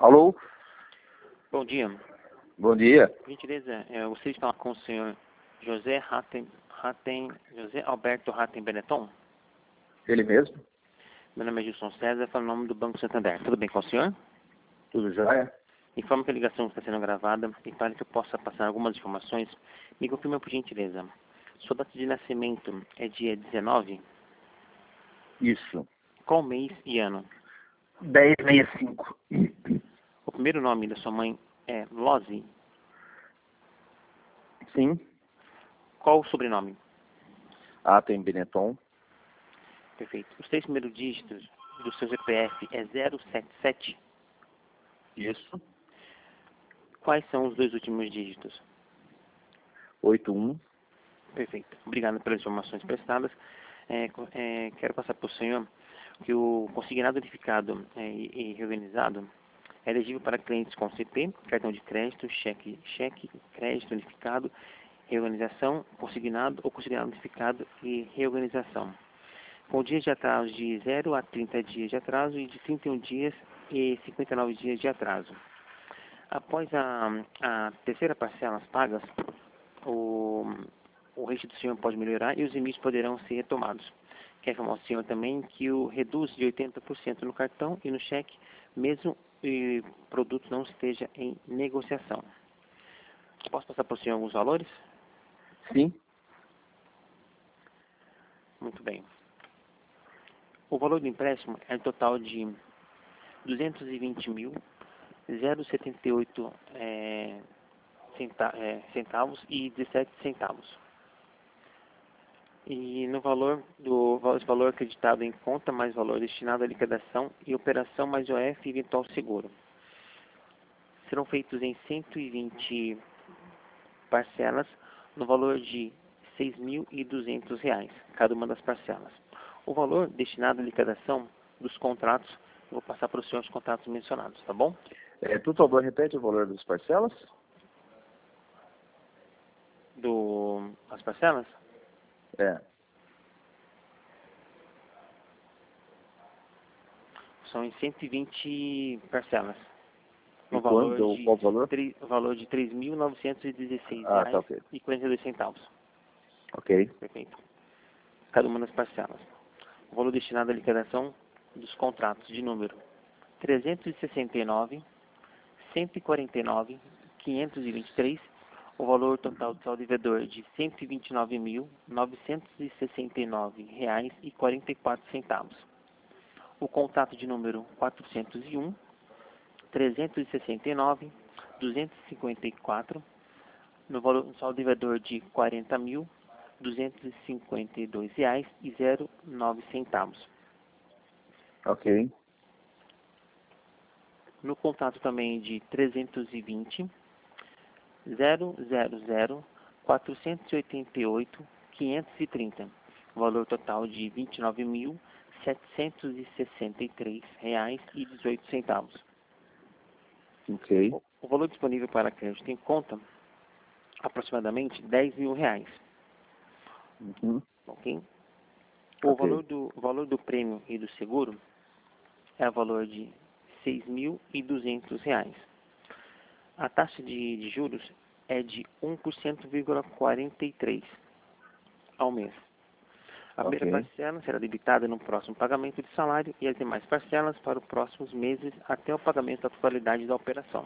Alô? Bom dia. Bom dia. Por gentileza, eu gostaria de falar com o senhor José Alberto Ratten Benetton. Ele mesmo? Meu nome é Gilson César, falo em nome do Banco Santander. Tudo bem com o senhor? Tudo jóia? Informo que a ligação está sendo gravada e para que eu possa passar algumas informações, me confirma por gentileza. Sua data de nascimento é dia 19? Isso. Qual mês e ano? 1065. O primeiro nome da sua mãe é Lose? Sim. Qual o sobrenome? Tem Benetton. Perfeito. Os 3 primeiros dígitos do seu CPF é 077? Isso. Quais são os 2 últimos dígitos? 81. Perfeito. Obrigado pelas informações prestadas. Quero passar para o senhor que o consignado unificado e reorganizado é elegível para clientes com CP, cartão de crédito, cheque, crédito unificado, reorganização, consignado ou consignado unificado e reorganização. Com dias de atraso de 0 a 30 dias de atraso e de 31 dias e 59 dias de atraso. Após a terceira parcela pagas, o rate do senhor pode melhorar e os limites poderão ser retomados. Quero informar o senhor também que o reduz de 80% no cartão e no cheque, mesmo que o produto não esteja em negociação. Posso passar para o senhor alguns valores? Sim. Muito bem. O valor do empréstimo é um total de 220.078 centavos e 17 centavos. E no valor esse valor acreditado em conta mais valor destinado à liquidação e operação mais OF e eventual seguro. Serão feitos em 120 parcelas no valor de R$ 6.200, cada uma das parcelas. O valor destinado à liquidação dos contratos, eu vou passar para o senhor os contratos mencionados, tá bom? Por favor, repete o valor das parcelas. As parcelas? São em 120 parcelas. E quanto? Qual o valor? O valor de R$ 3.916 Tá, ok. e 42 centavos. Ok. Perfeito. Cada uma das parcelas. O valor destinado à liquidação dos contratos de número 369, 149, 523, o valor total do saldo devedor de R$ 129.969,44. O contrato de número 401, 369, 254, no valor do saldo devedor de R$ 40.252,09. Ok. No contrato também de 320, 488, 530, valor total de R$ 29.763,18. Ok. O valor disponível para crédito em conta, aproximadamente R$ 10.000. Ok? O valor do prêmio e do seguro é o valor de R$ 6.200. A taxa de juros é de 1,43% ao mês. A primeira parcela será debitada no próximo pagamento de salário e as demais parcelas para os próximos meses até o pagamento da totalidade da operação.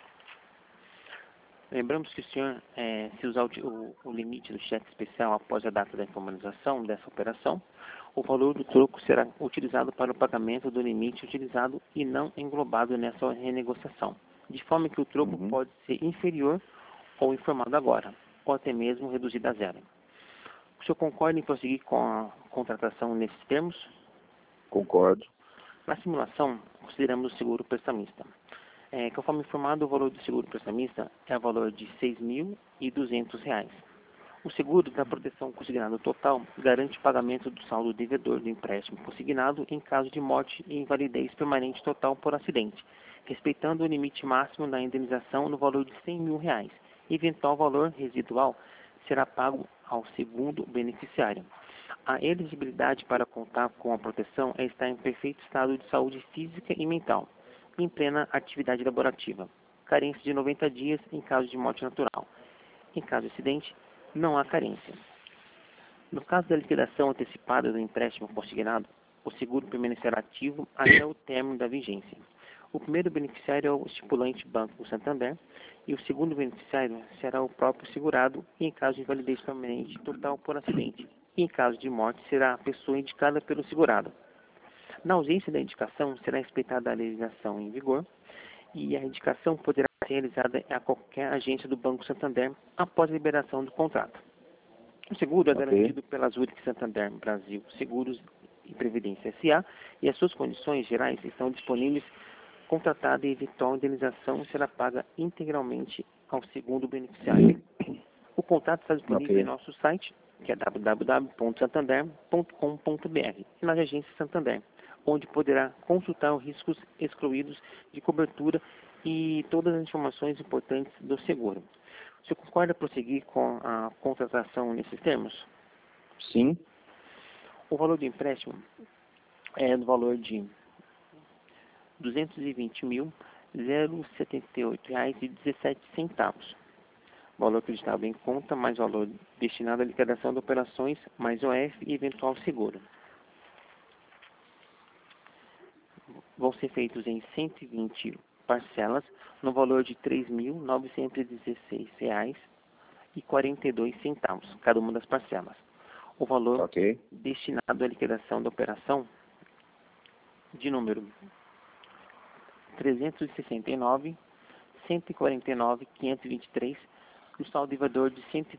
Lembramos que o senhor, se usar o limite do cheque especial após a data da formalização dessa operação, o valor do troco será utilizado para o pagamento do limite utilizado e não englobado nessa renegociação, de forma que o troco pode ser inferior ou informado agora, ou até mesmo reduzido a zero. O senhor concorda em prosseguir com a contratação nesses termos? Concordo. Na simulação, consideramos o seguro prestamista. Conforme informado, o valor do seguro prestamista é o valor de R$ 6.200. O seguro da proteção consignado total garante o pagamento do saldo devedor do empréstimo consignado em caso de morte e invalidez permanente total por acidente, respeitando o limite máximo da indenização no valor de R$ 100.000. Eventual valor residual será pago ao segundo beneficiário. A elegibilidade para contar com a proteção é estar em perfeito estado de saúde física e mental. em plena atividade laborativa. Carência de 90 dias em caso de morte natural. Em caso de acidente, não há carência. No caso da liquidação antecipada do empréstimo consignado, o seguro permanecerá ativo até o término da vigência. O primeiro beneficiário é o estipulante Banco Santander e o segundo beneficiário será o próprio segurado em caso de invalidez permanente total por acidente. E em caso de morte, será a pessoa indicada pelo segurado. Na ausência da indicação, será respeitada a legislação em vigor e a indicação poderá ser realizada a qualquer agência do Banco Santander após a liberação do contrato. O seguro é garantido pela Zurich Santander Brasil Seguros e Previdência S.A. e as suas condições gerais estão disponíveis. Contratada e eventual indenização será paga integralmente ao segundo beneficiário. O contrato está disponível em nosso site, que é www.santander.com.br, e nas agências Santander, onde poderá consultar os riscos excluídos de cobertura e todas as informações importantes do seguro. Você concorda prosseguir com a contratação nesses termos? Sim. O valor do empréstimo é do valor de R$ 220.078,17. Valor acreditado em conta, mais valor destinado à liquidação de operações, mais OF e eventual seguro. Vão ser feitos em 120 parcelas, no valor de R$ 3.916,42, cada uma das parcelas. O valor destinado à liquidação da operação de número 369.149.523, no saldo devedor de R$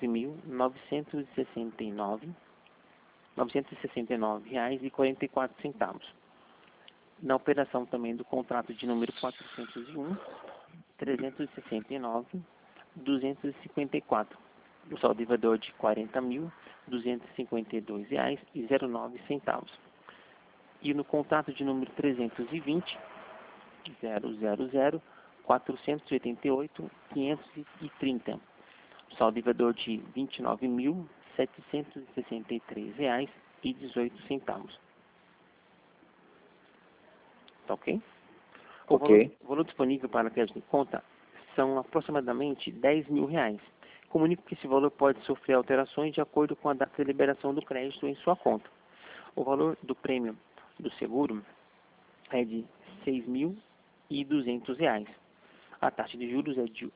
129.969,44. Na operação também do contrato de número 401.369.254, no saldo devedor de R$ 40.252,09. E no contrato de número 320.000.488.530, saldo devedor de R$ 29.763,18. Tá ok? O valor disponível para crédito em conta são aproximadamente R$ 10.000. Comunico que esse valor pode sofrer alterações de acordo com a data de liberação do crédito em sua conta. O valor do prêmio do seguro é de R$ 6.200. A taxa de juros é de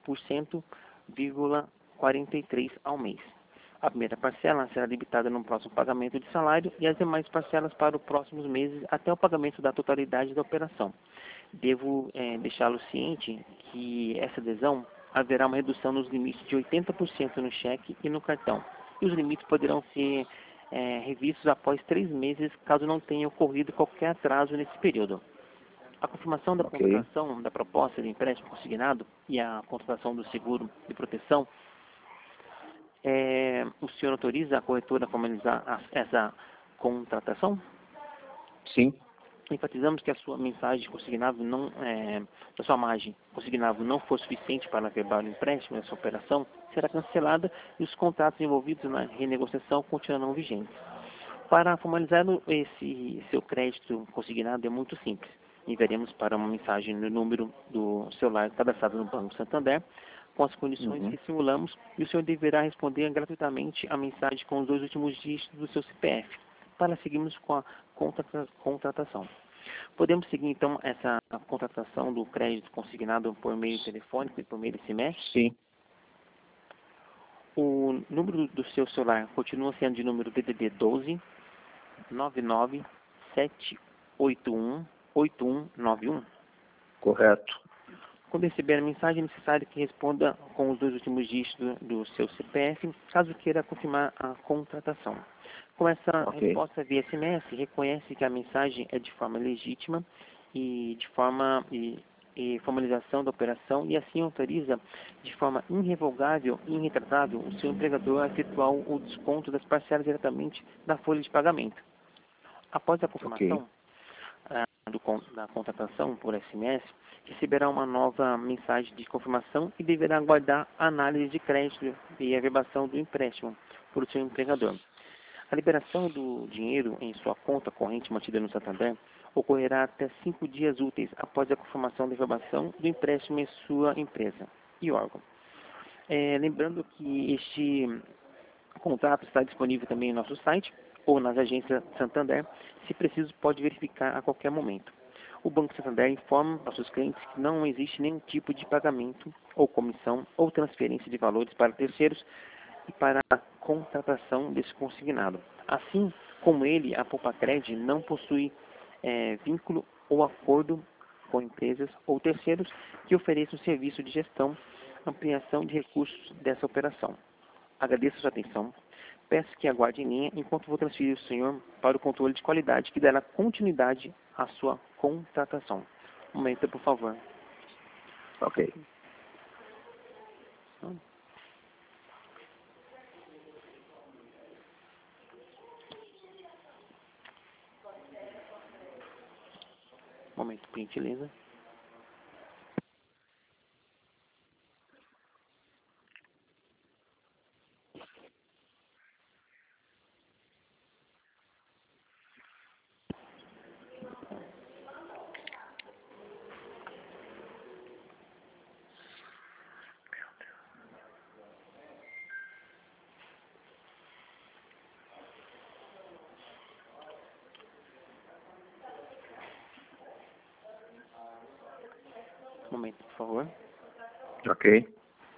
1,43% ao mês. A primeira parcela será debitada no próximo pagamento de salário e as demais parcelas para os próximos meses até o pagamento da totalidade da operação. Devo deixá-lo ciente que essa adesão haverá uma redução nos limites de 80% no cheque e no cartão. E os limites poderão ser revistos após 3 meses, caso não tenha ocorrido qualquer atraso nesse período. A confirmação da contratação da proposta de empréstimo consignado e a contratação do seguro de proteção, o senhor autoriza a corretora a formalizar essa contratação? Sim. Enfatizamos que a sua mensagem consignada a sua margem consignada não for suficiente para averbar o empréstimo nessa operação, será cancelada e os contratos envolvidos na renegociação continuarão vigentes. Para formalizar esse seu crédito consignado é muito simples. Enviaremos para uma mensagem no número do celular cadastrado no Banco Santander, com as condições que simulamos, e o senhor deverá responder gratuitamente a mensagem com os 2 últimos dígitos do seu CPF, para seguirmos com a contratação. Podemos seguir, então, essa contratação do crédito consignado por meio telefônico e por meio SMS? Sim. O número do seu celular continua sendo de número DDD 12 99 781 8191? Correto. Quando receber a mensagem, é necessário que responda com os 2 últimos dígitos do seu CPF, caso queira confirmar a contratação. Com essa resposta via SMS, reconhece que a mensagem é de forma legítima e de forma e formalização da operação e assim autoriza de forma irrevogável e irretratável o seu empregador a efetuar o desconto das parcelas diretamente da folha de pagamento. Após a confirmação da contratação por SMS, receberá uma nova mensagem de confirmação e deverá aguardar a análise de crédito e a averbação do empréstimo por seu empregador. A liberação do dinheiro em sua conta corrente mantida no Santander ocorrerá até 5 dias úteis após a confirmação da verbação do empréstimo em sua empresa e órgão. Lembrando que este contrato está disponível também em nosso site ou nas agências Santander. Se preciso, pode verificar a qualquer momento. O Banco Santander informa aos seus clientes que não existe nenhum tipo de pagamento ou comissão ou transferência de valores para terceiros e para a contratação desse consignado. Assim como ele, a Poupacred não possui vínculo ou acordo com empresas ou terceiros que ofereçam serviço de gestão, ampliação de recursos dessa operação. Agradeço a sua atenção. Peço que aguarde em linha enquanto vou transferir o senhor para o controle de qualidade que dará continuidade à sua contratação. Um momento, por favor. Ok. Um momento, por gentileza. Um momento, por favor. Ok.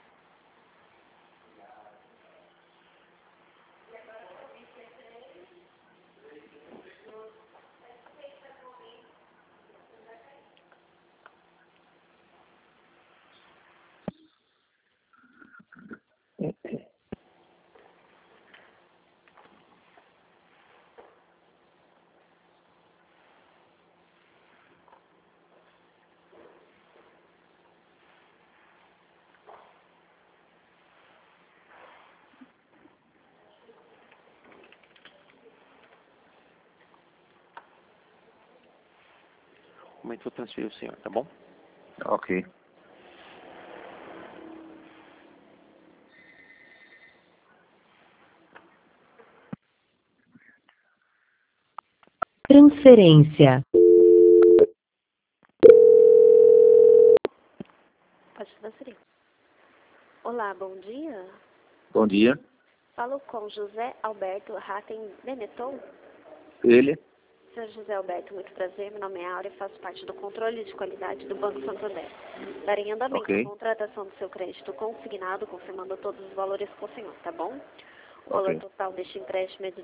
Um momento, vou transferir o senhor, tá bom? Ok. Transferência. Pode transferir. Olá, bom dia. Bom dia. Falo com José Alberto Ratten Benetton. Ele. Senhor José Alberto, muito prazer. Meu nome é Áurea e faço parte do controle de qualidade do Banco Santander. Darei andamento Ok. à contratação do seu crédito consignado, confirmando todos os valores com o senhor, tá bom? O valor Ok. total deste empréstimo é de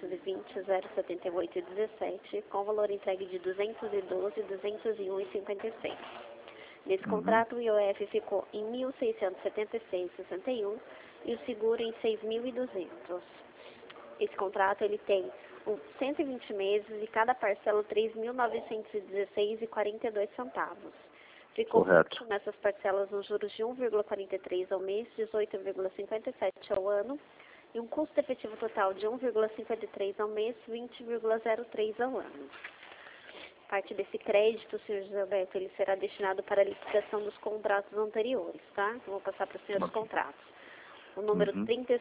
220,078,17, com valor entregue de 212,201,56. Nesse contrato, o IOF ficou em 1.676,61 e o seguro em 6.200. Esse contrato ele tem 120 meses e cada parcela 3.916,42 centavos. Ficou Correto. fixo nessas parcelas nos juros de 1,43 ao mês, 18,57 ao ano e um custo efetivo total de 1,53 ao mês, 20,03 ao ano. Parte desse crédito, senhor José Alberto, ele será destinado para a liquidação dos contratos anteriores, tá? Eu vou passar para o senhor os contratos. O número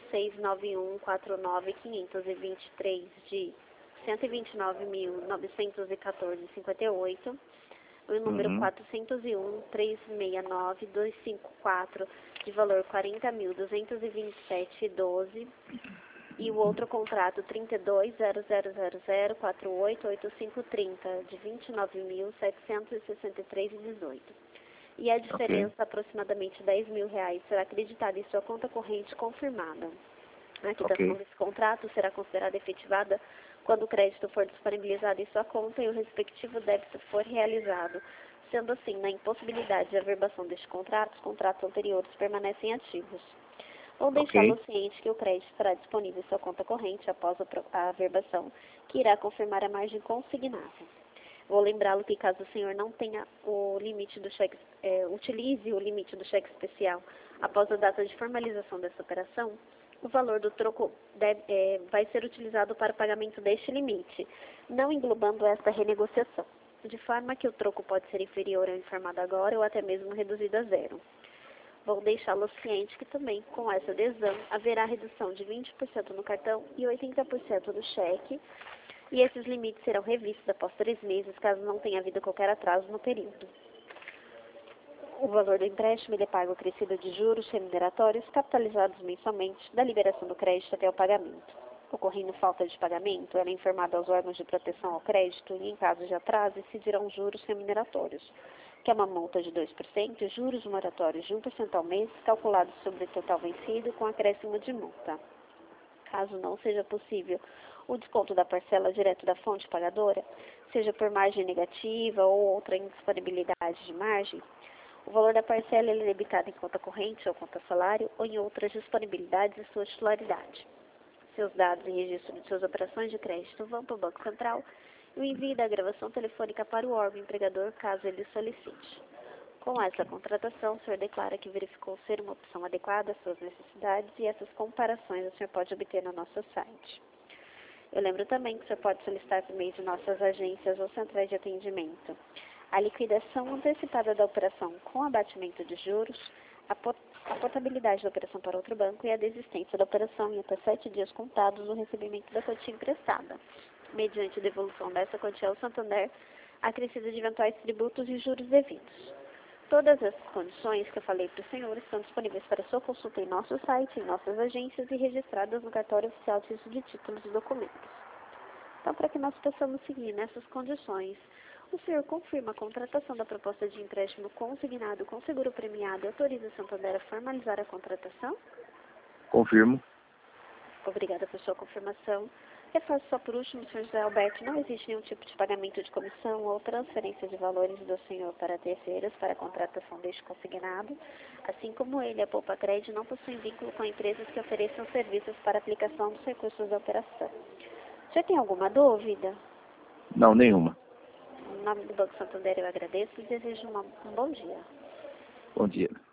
369149.523 de 129.914,58. O número 401.369.254 de valor 40.227,12. E o outro contrato 32.0000488530 de 29.763,18. E a diferença, aproximadamente R$10.000, será acreditada em sua conta corrente confirmada. A quitação desse contrato será considerada efetivada quando o crédito for disponibilizado em sua conta e o respectivo débito for realizado. Sendo assim, na impossibilidade de averbação deste contrato, os contratos anteriores permanecem ativos. Vou deixá-lo ciente que o crédito estará disponível em sua conta corrente após a averbação, que irá confirmar a margem consignada. Vou lembrá-lo que caso o senhor não tenha o limite do cheque, utilize o limite do cheque especial após a data de formalização dessa operação, o valor do troco vai ser utilizado para o pagamento deste limite, não englobando esta renegociação, de forma que o troco pode ser inferior ao informado agora ou até mesmo reduzido a zero. Vou deixá-lo ciente que também, com essa adesão, haverá redução de 20% no cartão e 80% no cheque, e esses limites serão revistos após 3 meses, caso não tenha havido qualquer atraso no período. O valor do empréstimo ele é pago acrescido de juros remuneratórios capitalizados mensalmente da liberação do crédito até o pagamento. Ocorrendo falta de pagamento, ela é informada aos órgãos de proteção ao crédito e, em caso de atraso, incidirão juros remuneratórios, que é uma multa de 2% e juros moratórios de 1% ao mês, calculados sobre o total vencido com acréscimo de multa. Caso não seja possível o desconto da parcela direto da fonte pagadora, seja por margem negativa ou outra indisponibilidade de margem, o valor da parcela é debitado em conta corrente ou conta salário ou em outras disponibilidades de sua titularidade. Seus dados e registro de suas operações de crédito vão para o Banco Central e o envio da gravação telefônica para o órgão empregador, caso ele solicite. Com essa contratação, o senhor declara que verificou ser uma opção adequada às suas necessidades e essas comparações o senhor pode obter no nosso site. Eu lembro também que o senhor pode solicitar por meio de nossas agências ou centrais de atendimento a liquidação antecipada da operação com abatimento de juros, a portabilidade da operação para outro banco e a desistência da operação em até 7 dias contados no recebimento da quantia emprestada, mediante a devolução dessa quantia ao Santander, acrescida de eventuais tributos e juros devidos. Todas essas condições que eu falei para o senhor estão disponíveis para sua consulta em nosso site, em nossas agências e registradas no cartório oficial de títulos e documentos. Então, para que nós possamos seguir nessas condições, o senhor confirma a contratação da proposta de empréstimo consignado com seguro premiado e autoriza o Santander a formalizar a contratação? Confirmo. Obrigada por sua confirmação. Reforço só por último, senhor José Alberto, não existe nenhum tipo de pagamento de comissão ou transferência de valores do senhor para terceiros para a contratação deste consignado, assim como ele, a Poupa Crédito, não possui vínculo com empresas que ofereçam serviços para aplicação dos recursos da operação. O senhor tem alguma dúvida? Não, nenhuma. Em nome do Banco Santander eu agradeço e desejo um bom dia. Bom dia.